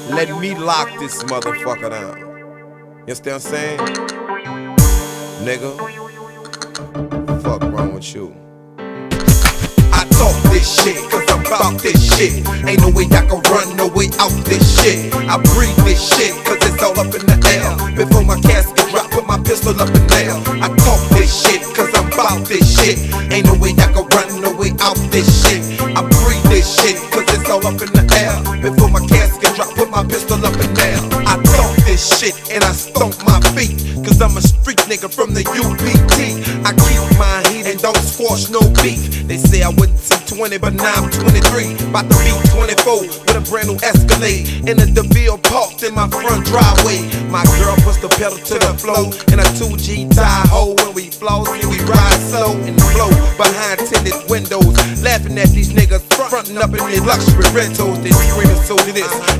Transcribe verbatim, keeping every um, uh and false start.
Let me lock this motherfucker down. You understand what I'm saying? Nigga, fuck wrong with you? I talk this shit, cause I'm about this shit. Ain't no way I can run no way out this shit. I breathe this shit, cause it's all up in the air. Before my casket drop, put my pistol up in there. I talk this shit, cause I'm about this shit. Ain't no way I can run no way out this shit. I breathe this shit, cause it's all up in the air. Before my casket drop, put my pistol up in there. I talk this shit, and I stomp my feet, cause I'm a street nigga from the U P T. I keep my heat and don't squash no beef. They say I wouldn't see twenty, but now I'm twenty-three. About to be twenty-four with a brand new Escalade. In a DeVille parked in my front driveway. My girl puts the pedal to the floor in a two G Tahoe. When we floss, and we ride slow and flow behind tinted windows, laughing at these niggas frontin' up in their luxury rentals. They screaming so to this.